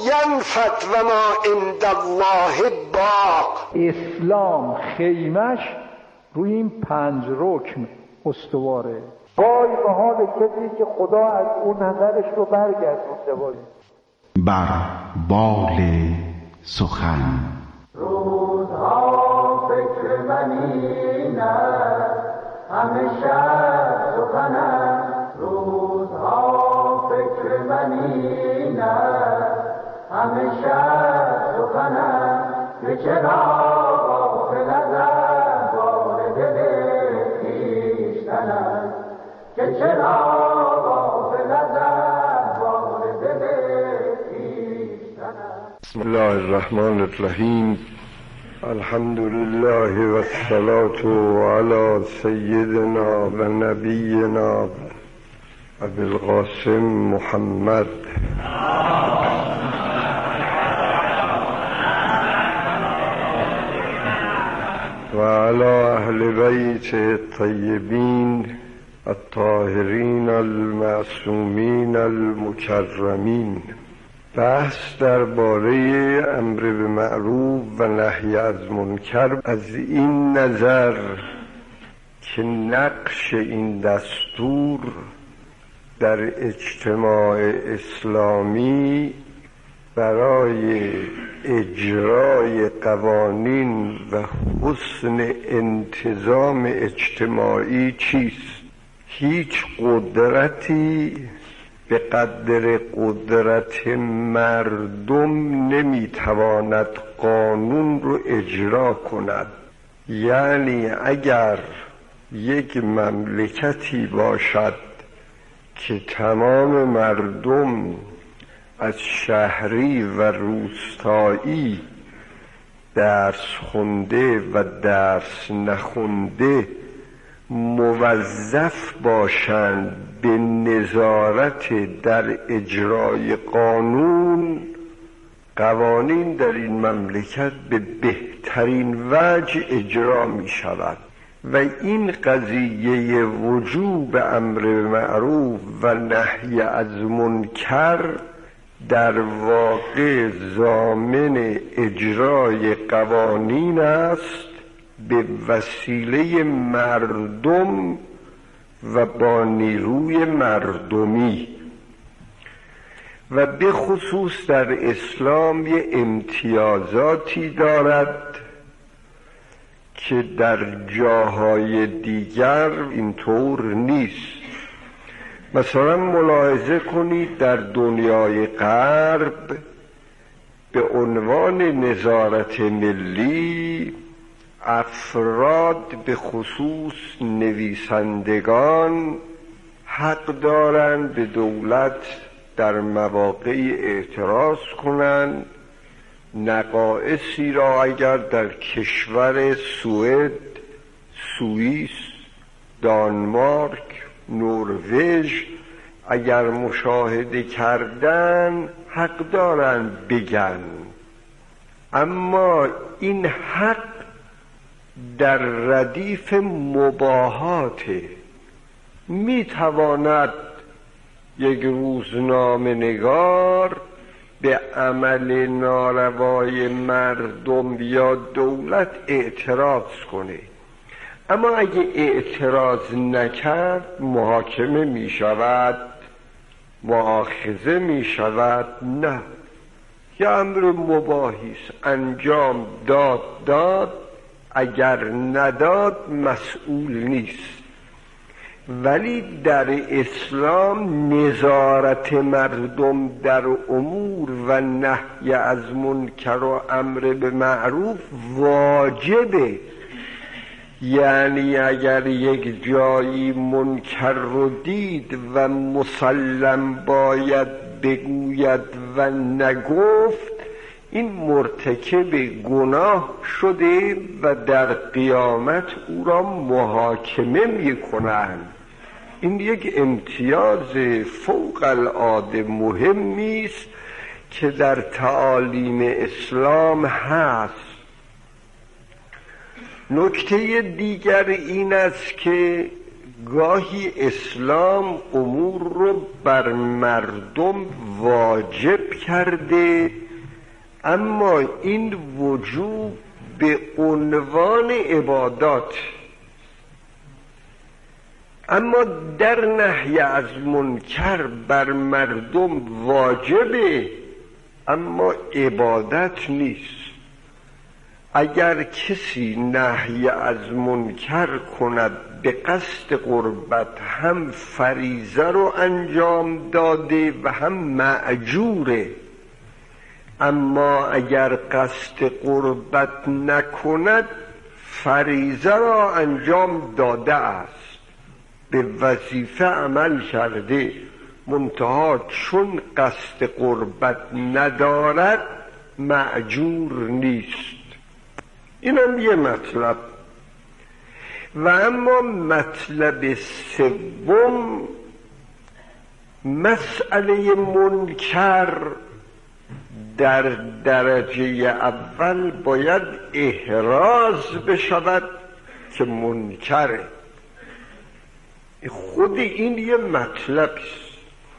ینفد و ما عند الله باق. اسلام خیمش روی این 5 رکن استواره. وای به حال کسی که خدا از اون نظرش رو برگردونده باشه. بر بال سخن روزها فکر من این است، همه شب سخن است. روزها فکر من این است، همه شب سخن است. که چرا غافل از احوال دل خویشتن است، که چرا غافل از احوال دل خویشتن است. بسم الله الرحمن الرحیم. الحمد لله و الصلاة علی سیدنا و نبینا ابی القاسم محمد و علی اهل بیت الطیبین الطاهرین المعصومین المکرمین. بحث درباره امر به معروف و نهی از منکر از این نظر که نقش این دستور در اجتماع اسلامی برای اجرای قوانین و حسن انتظام اجتماعی چیست؟ هیچ قدرتی به قدر قدرت مردم نمیتواند قانون رو اجرا کند. یعنی اگر یک مملکتی باشد که تمام مردم از شهری و روستایی درس خونده و درس نخونده موظف باشند به نظارت در اجرای قانون، قوانین در این مملکت به بهترین وجه اجرا می شود و این قضیه وجوب امر معروف و نهی از منکر در واقع ضامن اجرای قوانین است به وسیله مردم و با نیروی مردمی. و به خصوص در اسلام یه امتیازاتی دارد که در جاهای دیگر اینطور نیست. مثلا ملاحظه کنید در دنیای غرب به عنوان نظارت ملی افراد به خصوص نویسندگان حق دارند به دولت در مواقعی اعتراض کنند. نقایصی را اگر در کشور سوئد، سوئیس، دانمارک، نروژ اگر مشاهده کردن حق دارند بگن، اما این حق در ردیف مباحاته. می تواند یک روزنامه نگار به عمل ناروای مردم یا دولت اعتراض کنه، اما اگه اعتراض نکرد محاکمه می شود، مؤاخذه می شود. نه، یه امر مباحیست، انجام داد، اگر نداد مسئول نیست. ولی در اسلام نظارت مردم در امور و نهی از منکر و امر به معروف واجبه. یعنی اگر یک جایی منکر رو دید و مسلم باید بگوید و نگفت، این مرتکب گناه شده و در قیامت او را محاکمه می‌کنند. این یک امتیاز فوق العاده مهمی است که در تعالیم اسلام هست. نکته دیگر این است که گاهی اسلام امور رو بر مردم واجب کرده، اما این وجوب به عنوان عبادات، اما در نهی از منکر بر مردم واجبه اما عبادت نیست. اگر کسی نهی از منکر کند به قصد قربت، هم فریضه رو انجام داده و هم مأجوره. اما اگر قصد قربت نکند فریضه را انجام داده است، به وظیفه عمل کرده، منتها چون قصد قربت ندارد مأجور نیست. اینم یه مطلب. و اما مطلب سوم، مسئله منکر در درجه اول باید احراز بشود که منکره. خود این یه مطلب است.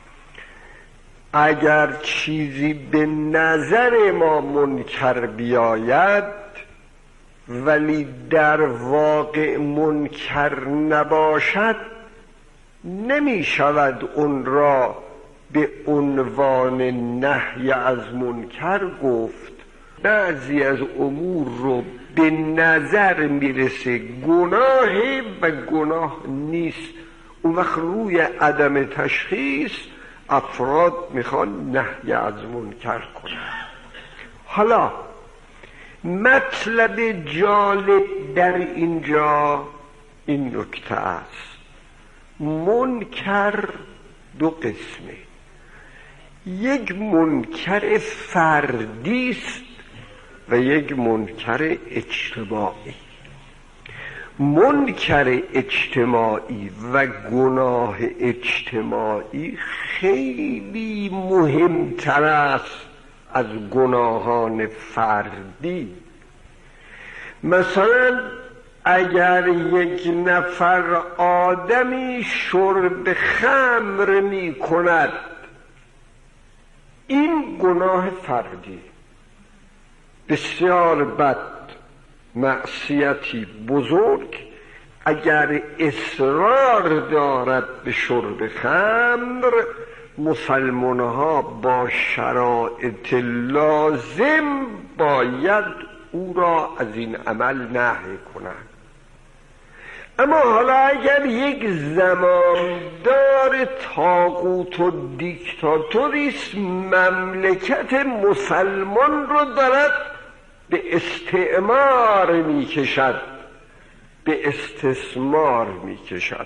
اگر چیزی به نظر ما منکر بیاید ولی در واقع منکر نباشد، نمی شود اون را به عنوان نهی از منکر گفت. بعضی از امور رو به نظر میرسه گناهه و گناه نیست، اون وقت روی عدم تشخیص افراد میخوان نهی از منکر کنن. حالا مطلب جالب در اینجا این نکته است: منکر دو قسمه. یک منکر فردی است و یک منکر اجتماعی. منکر اجتماعی و گناه اجتماعی خیلی مهمتر است از گناهان فردی. مثلا اگر یک نفر آدمی شرب خمر می کند، این گناه فردی بسیار بد، معصیتی بزرگ. اگر اصرار دارد به شرب خمر، مسلمان‌ها با شرایط لازم باید او را از این عمل نهی کنند. اما حالا اگر یک زماندار طاغوت و دیکتاتوریست مملکت مسلمان رو دارد به استعمار میکشد، به استثمار میکشد،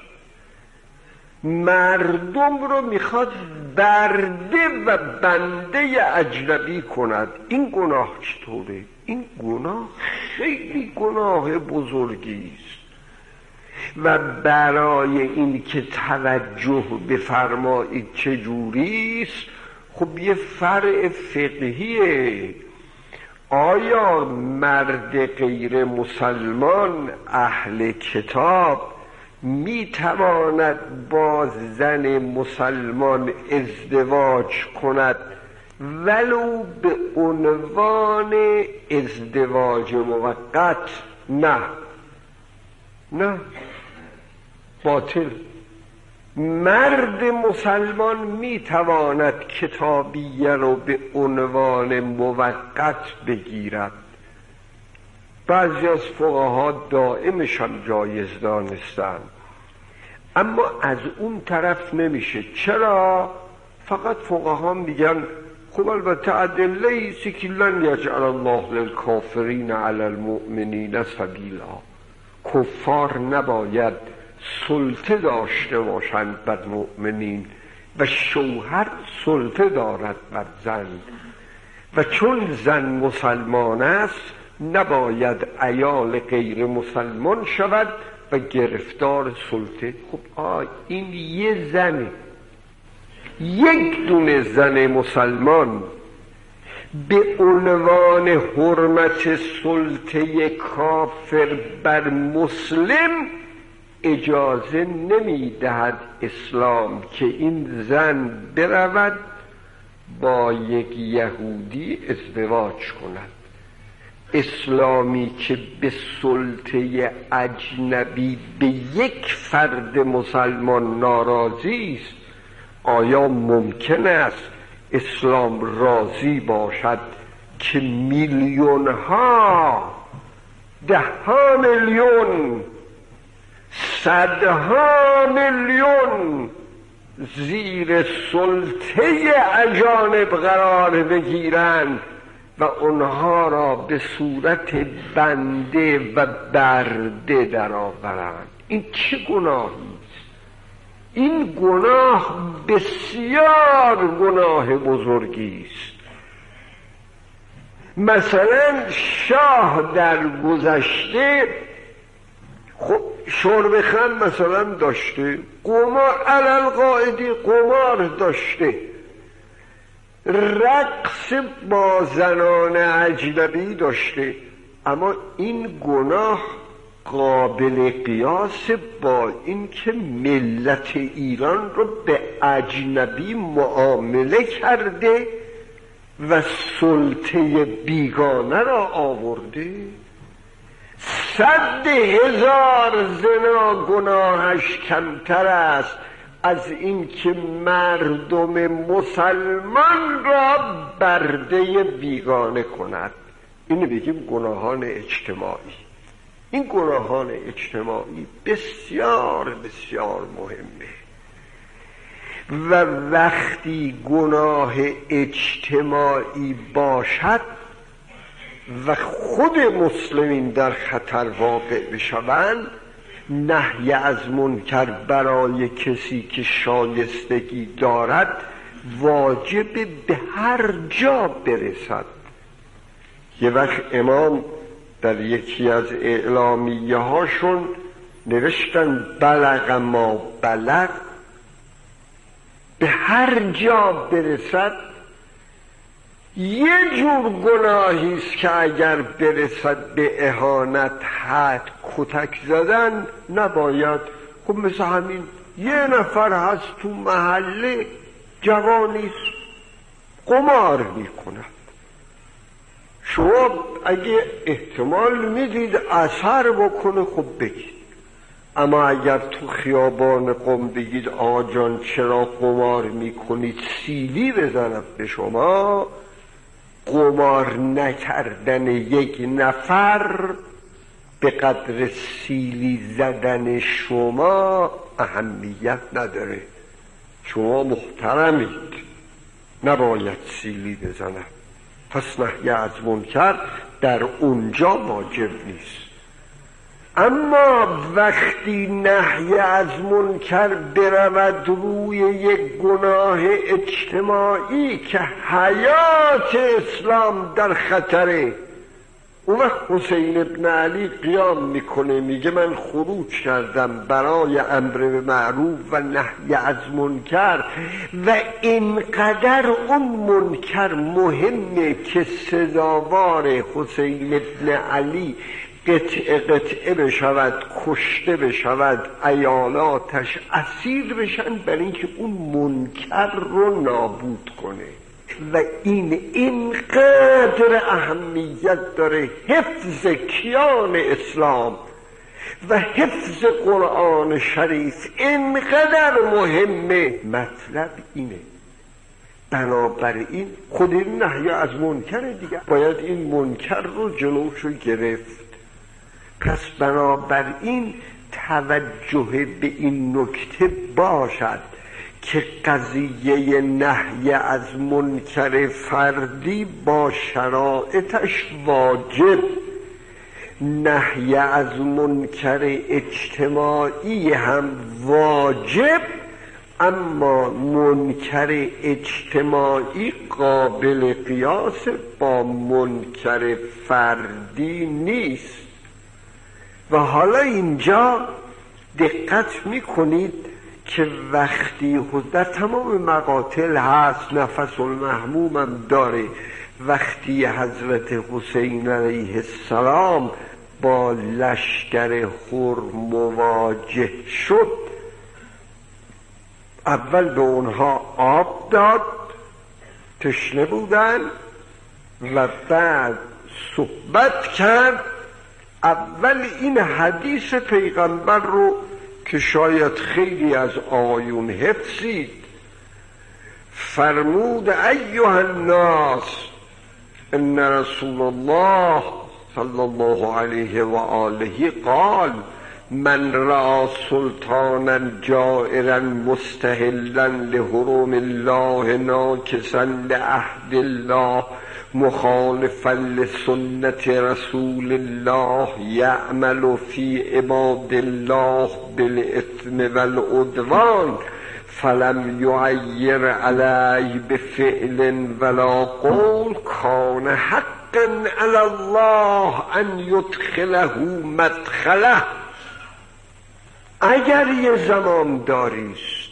مردم رو میخواد برده و بنده اجنبی کند، این گناه چطوره؟ این گناه خیلی گناه بزرگی است. و برای این که توجه بفرمایید چجوریست، خب یه فرع فقهیه. آیا مرد غیر مسلمان اهل کتاب می تواند با زن مسلمان ازدواج کند ولو به عنوان ازدواج موقت؟ نه، باطل. مرد مسلمان می تواند کتابیه رو به عنوان موقت بگیرد. بعضی از فقها دائمشان جایز دانستند، اما از اون طرف نمیشه. چرا؟ فقط فقها میگن خب البته ادله ایستی که لن یجعل الله للکافرین علی المؤمنین سبیلا، کفار نباید سلطه داشته باشند بر مؤمنین و شوهر سلطه دارد بر زن، و چون زن مسلمان است نباید عیال غیر مسلمان شود و گرفتار سلطه. خب این یه زنه، یک دونه زن مسلمان به عنوان حرمت سلطه کافر بر مسلم اجازه نمیدهد اسلام که این زن برود با یک یهودی ازدواج کند. اسلامی که به سلطه اجنبی به یک فرد مسلمان ناراضی است، آیا ممکن است اسلام راضی باشد که میلیون ها، 10 میلیون، 100 میلیون زیر سلطه اجانب قرار بگیرند و اونها را به صورت بنده و برده درآورند؟ این چه گناهی است؟ این گناه بسیار گناه بزرگی است. مثلا شاه در گذشته خب شرب خمر مثلا داشته، قمار علل قاعدی قمار داشته، رقص با زنان اجنبی داشته، اما این گناه قابل قیاس با این که ملت ایران رو به اجنبی معامله کرده و سلطه بیگانه را آورده. 100,000 زنا گناهش کمتر است از این که مردم مسلمان را برده بیگانه کند. اینو بگیم گناهان اجتماعی. این گناهان اجتماعی بسیار بسیار مهمه و وقتی گناه اجتماعی باشد و خود مسلمین در خطر واقع بشوند، نهی از منکر برای کسی که شایستگی دارد واجب به هر جا برسد. یه وقت امام در یکی از اعلامیه هاشون نوشتن بلغ ما بلغ، به هر جا برسد. یه جور گناهی است که اگر برسد به اهانت، حد، کتک زدن نباید. خب مثل همین یه نفر هست تو محله جوانیست قمار میکند، شما اگه احتمال میدید اثر بکنه خب بگید، اما اگر تو خیابان قم بگید آقا جان چرا قمار میکنید، سیلی بزنم به شما، قمار نکردن یک نفر به قدر سیلی زدن شما اهمیت نداره. شما محترمید، نباید سیلی بزنم. پس نهی از منکر در اونجا واجب نیست. اما وقتی نهی از منکر برود روی یک گناه اجتماعی که حیات اسلام در خطره، اون وقت حسین ابن علی قیام میکنه، میگه من خروج کردم برای امر به معروف و نهی از منکر و اینقدر اون منکر مهمه که سزاوار حسین ابن علی قطعه قطعه بشود، کشته بشود، عیالاتش اسیر بشن برای اینکه اون منکر رو نابود کنه. و این اینقدر اهمیت داره، حفظ کیان اسلام و حفظ قرآن شریف اینقدر مهمه. مطلب اینه، بنابراین خود این نهی از منکر دیگه، باید این منکر رو جلوشو گرفت. پس بنابراین توجه به این نکته باشد که قضیه نهی از منکر فردی با شرایطش واجب، نهی از منکر اجتماعی هم واجب، اما منکر اجتماعی قابل قیاس با منکر فردی نیست. و حالا اینجا دقت میکنید که وقتی در تمام مقاتل هست، نفس المحموم هم داره، وقتی حضرت حسین علیه السلام با لشکر هر مواجه شد، اول به اونها آب داد، تشنه بودن، و بعد صحبت کرد. اول این حدیث پیغمبر رو که شاید خیلی از آقایون حفظید، فرمود ایها الناس ان رسول الله صلی الله علیه و آله قال من رأى سلطانا جائرا مستحلا لحرم الله ناکسا لعهد الله مخالفا لسنت رسول الله یعمل فی عباد الله بالاثم والعدوان فلم یعیر علیه بفعل ولا قول کان حقا علی الله ان یدخله مدخله. اگر یه زمامداریست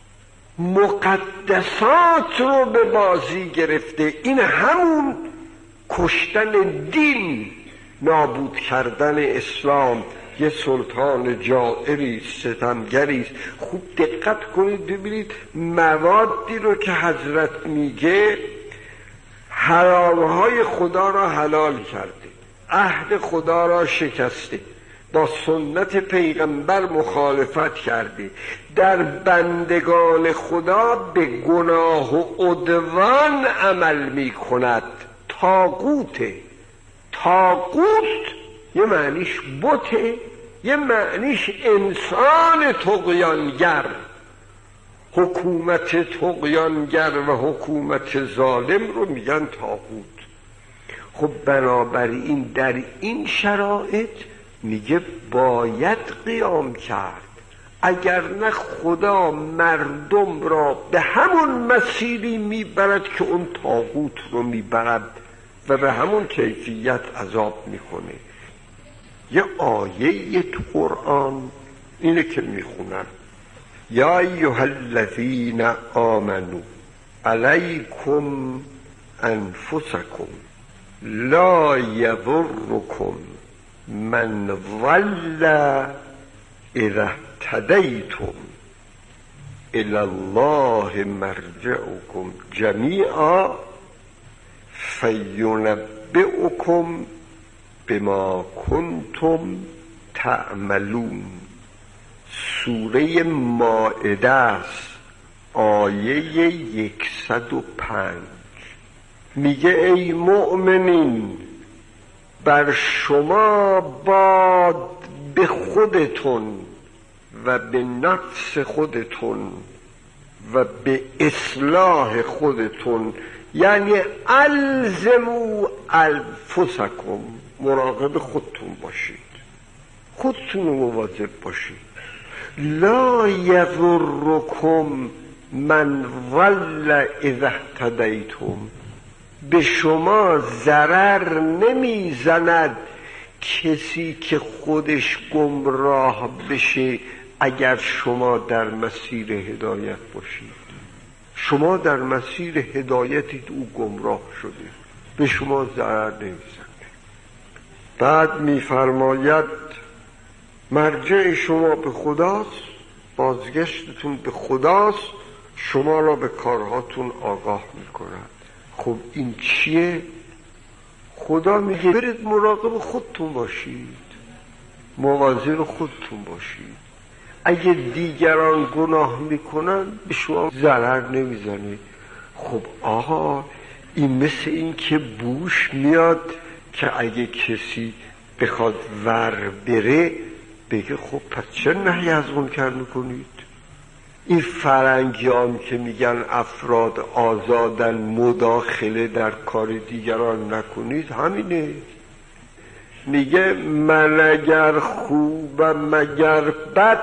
مقدسات رو به بازی گرفته، این همون کشتن دین، نابود کردن اسلام، یه سلطان جائری ستمگری. خوب دقت کنید ببینید موادی رو که حضرت میگه، حرامهای خدا را حلال کرده، عهد خدا را شکسته، با سنت پیغمبر مخالفت کرده، در بندگان خدا به گناه و عدوان عمل می کند. طاغوته. طاغوت یه معنیش بته، یه معنیش انسان طغیانگر. حکومت طغیانگر و حکومت ظالم رو میگن طاغوت. خب بنابراین در این شرایط میگه باید قیام کرد، اگر نه خدا مردم را به همون مسیری میبرد که اون طاغوت رو میبرد و به همون کیفیت عذاب میکنه. یه آیه تو قرآن اینه که میخونن یا ایها الذین آمنوا علیکم انفسکم لا یضرکم من ضل اذا اهتدیتم الی الله مرجعکم جمیعا فینبئکم بما کنتم تعملون. سوره مائده است، آیه 105. میگه ای مؤمنین، بر شما باد به خودتون و به نفس خودتون و به اصلاح خودتون، یعنی الزموا انفسکم، مراقب خودتون باشید، خودتون مواظب باشید. لا یضرکم من ضل اذا اهتدیتم، به شما ضرر نمیزند کسی که خودش گمراه بشه اگر شما در مسیر هدایت باشید. شما در مسیر هدایتید، او گمراه شده، به شما ضرر نمیزنه. بعد میفرماید مرجع شما به خداست، بازگشتتون به خداست، شما را به کارهاتون آگاه میکند. خب این چیه؟ خدا میگه برید مراقب خودتون باشید، مواظب خودتون باشید. اگه دیگران گناه میکنن به شما ضرر نمیزنه. خب آقا این مثل این که بوش میاد که اگه کسی بخواد ور بره بگه خب پس چه نهی از منکر میکنید؟ این فرنگیان که میگن افراد آزادن، مداخله در کار دیگران نکنید، همینه. میگه من اگر خوبم مگر بد،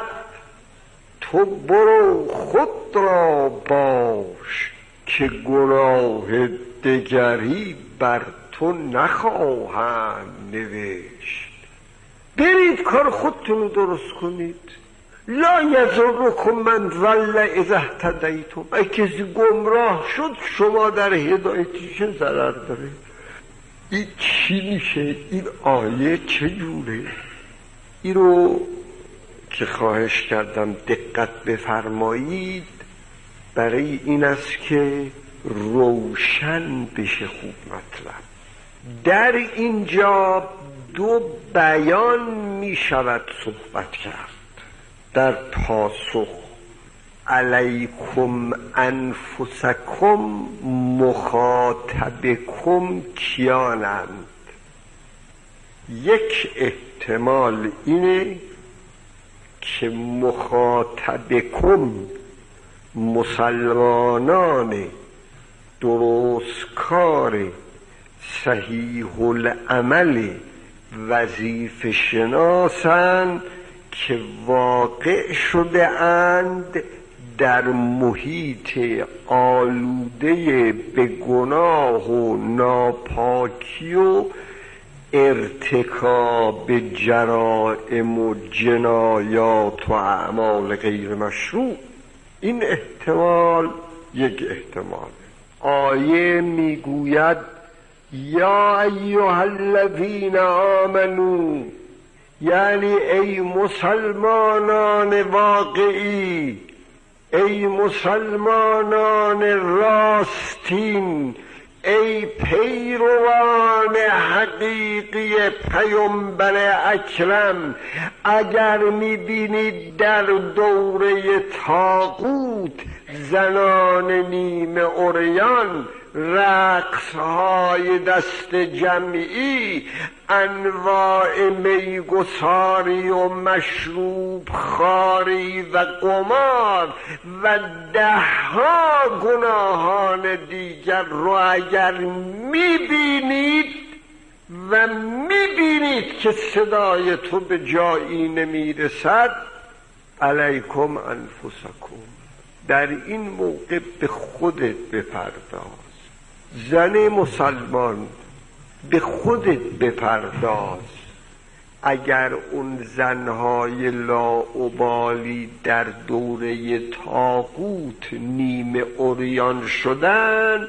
تو برو خود را باش که گناه دگری بر تو نخواهند نوشت. برید کار خودتون رو درست کنید. لا یضرکم من ضل اذا اهتدیتم، اگه کسی گمراه شد شما در هدایتی چه ضرر داره؟ این چی میشه؟ این آیه چجوره؟ این رو که خواهش کردم دقت بفرمایید برای این است که روشن بشه خوب مطلب. در اینجا دو بیان می شود صحبت کرد. در پاسخ علیکم انفسکم مخاطبکم کیانند. یک احتمال اینه که مخاطبکم مسلمانان درستکار صحیح العمل وظیفه شناسند که واقع شده اند در محیط آلوده به گناه و ناپاکی و ارتکاب جرائم و جنایات و اعمال غیر مشروع. این احتمال یک احتمال. آیه میگوید یا ایها الذین آمنو، یعنی ای مسلمانان واقعی، ای مسلمانان راستین، ای پیروان حقیقی پیامبر اکرم، اگر میبینید در دوره طاغوت زنان نیمه عریان، رقصهای دست جمعی، انواع میگساری و مشروب خاری و قمار و دهها گناهان دیگر رو اگر میبینید و میبینید که صدای تو به جایی نمیرسد، علیکم انفسکم، در این موقع به خودت بپرداز. زن مسلمان به خودت بپرداز. اگر اون زنهای لاابالی در دوره طاغوت نیمه عریان شدن،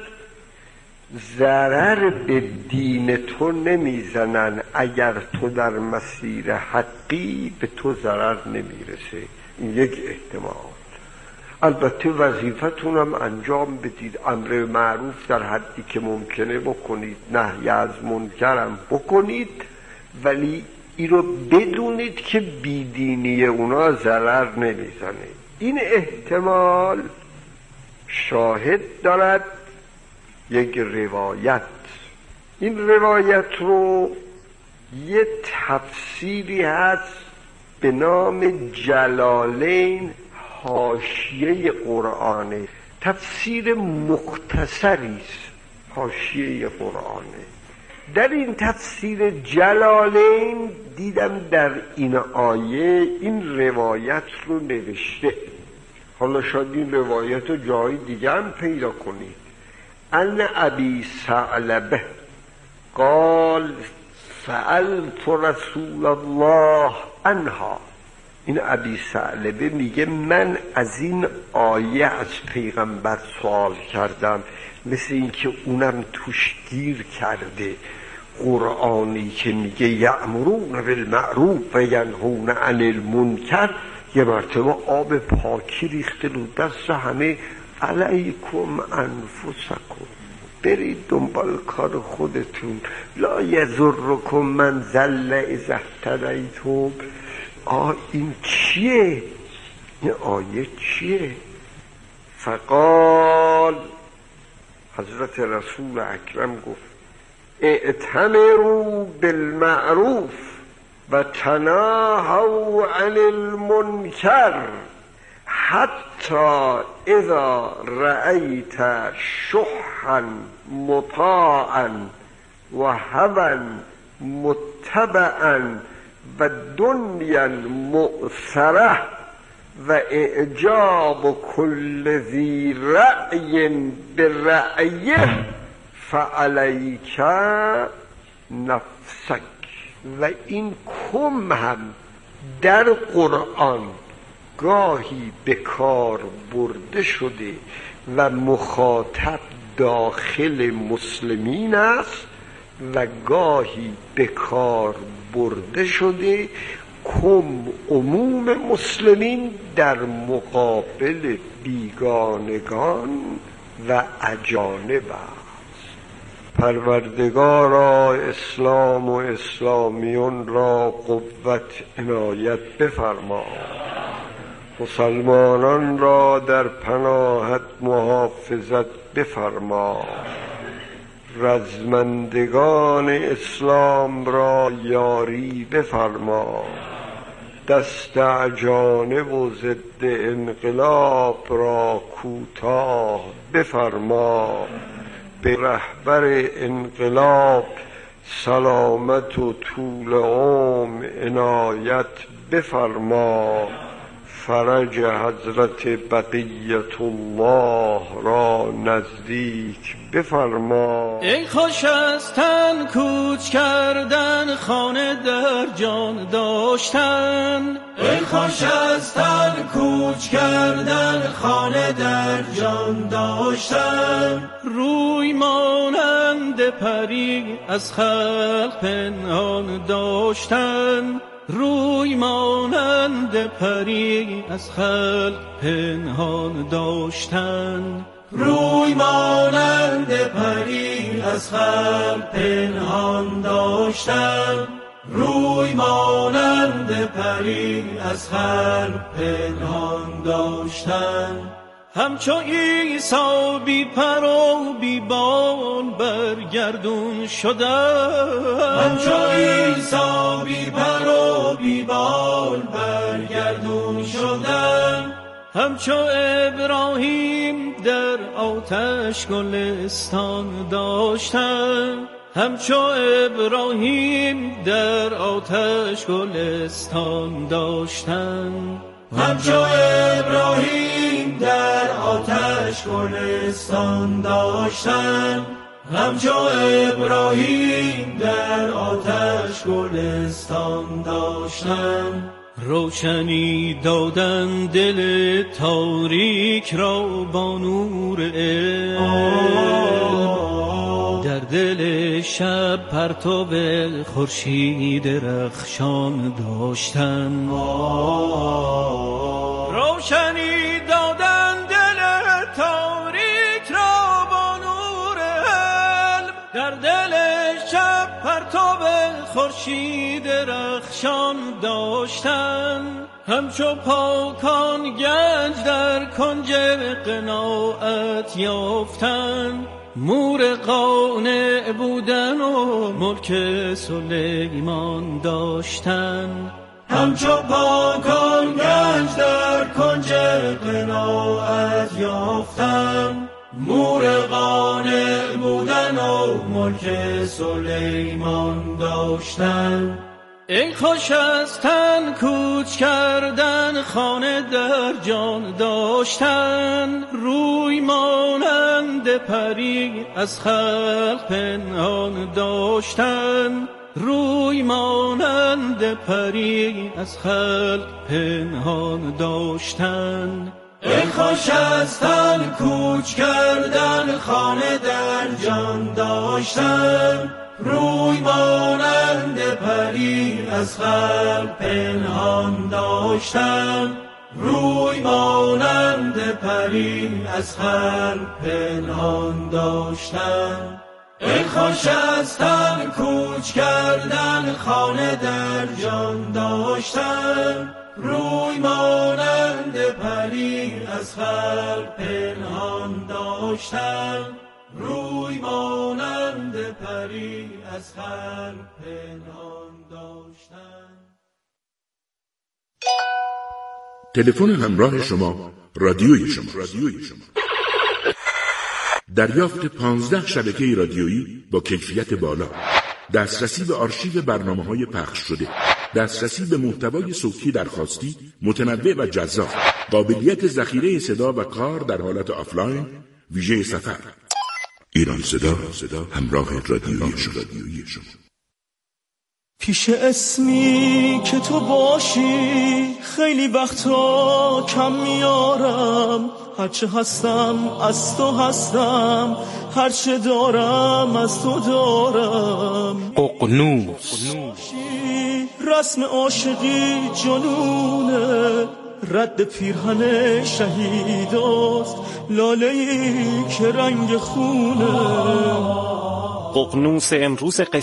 ضرر به دین تو نمیزنن. اگر تو در مسیر حقی به تو ضرر نمیرسه. این یک احتمال. البته وظیفتونم انجام بدید، امر معروف در حدی که ممکنه بکنید، نهی از منکرم بکنید، ولی این رو بدونید که بیدینی اونا ضرر نمیزنه. این احتمال شاهد دارد یک روایت. این روایت رو یه تفسیری هست به نام جلالین حاشیه قرآنه، تفسیر مختصری است، حاشیه قرآنه. در این تفسیر جلالین دیدم در این آیه این روایت رو نوشته. حالا شاید این روایت رو جای دیگه هم پیدا کنید. ان ابی ثعلبه قال سألت رسول الله عنها. این ابی ثعلبه میگه من از این آیه از پیغمبر سوال کردم، مثل این که اونم توش گیر کرده. قرآنی که میگه یأمرون بالمعروف و ینهون عن المنکر، یه مرتبه آب پاکی ریخته رو دست همه. علیکم انفسکم، برید دنبال کار خودتون. لا یضرکم من ضل اذا اهتدیتم. این چیه؟ این آیه چیه؟ فقال، حضرت رسول اکرم گفت اعتمروا بالمعروف و تناهوا عن المنکر حتی اذا رأیت شحا مطاعا و هوا متبعا و دنیا مؤثره و اعجاب کل ذی رأی برأیه فعلیک نفسک. و این کم هم در قرآن گاهی به کار برده شده و مخاطب داخل مسلمین است و گاهی به کار برده شده عموم مسلمین در مقابل بیگانگان و اجانب است. پروردگارا اسلام و اسلامیون را قوت عنایت بفرما، مسلمانان را در پناهت محافظت بفرما، رزمندگان اسلام را یاری بفرما، دست اجانب و ضد انقلاب را کوتاه بفرما، به رهبر انقلاب سلامت و طول عمر عنایت بفرما، فرج حضرت بقیت الله را نزدیک بفرما. ای خوش از تن کوچ کردن، خانه در جان داشتن. ای خوش از تن کوچ کردن، خانه در جان داشتن. روی مانند پری از خلق پنهان داشتن. روی مانند پری از خلق پنهان داشتن. روی مانند پری از خلق پنهان داشتن. روی مانند پری از خلق پنهان داشتن. همچو عیسی بی پر و بی بال برگردون شدن. همچو عیسی بی پر و بی بال برگردون شدن. همچو ابراهیم در آتش گلستان داشتن. همچو ابراهیم در آتش گلستان داشتن. همچو ابراهیم در آتش گلستان داشتن. همچو ابراهیم در آتش گلستان داشتن. روشنی دادن دل تاریک را با نور علم. در دل شب پرتو خورشید رخشان داشتن. روشنی دادن دل تاریک را با نور علم. در دل شب پرتو خورشید رخشان داشتن. همچو پاکان گنج در کنج قناعت یافتن. مور قانع بودن و ملک سلیمان داشتن. همچو پاکان گنج در کنج قناعت یافتن. مور قانع بودن و ملک سلیمان داشتن. ای خوش از تن کوچ کردن، خانه در جان داشتن. روی مانند پری از خلق پنهان داشتن. روی مانند پری از خلق پنهان داشتن. ای خوش از تن کوچ کردن، خانه در جان داشتن. روی مانند پری از خلق پنهان داشتن. روی مانند پری از خلق پنهان داشتن. ای خوش از تن کوچ کردن، خانه در جان داشتن. روی مانند پری از خلق پنهان داشتن. روی مانند پری از خلق پنهان داشتن. تلفن همراه شما رادیوی شما. دریافت 15 شبکه رادیویی با کیفیت بالا، دسترسی به آرشیو برنامه‌های پخش شده، دسترسی به محتوای صوتی درخواستی متنوع و جذاب، قابلیت ذخیره صدا و کار در حالت آفلاین، ویژه سفر. ایران صدا همراه رادیوی شما. پیش اسمی که تو باشی خیلی وقتا کم میارم. هرچه هستم از تو هستم، هرچه دارم از تو دارم. ققنوس. رسم عاشقی جنونه، رد پیرهن شهیداست، لاله‌ای که رنگ خونه. ققنوس امروز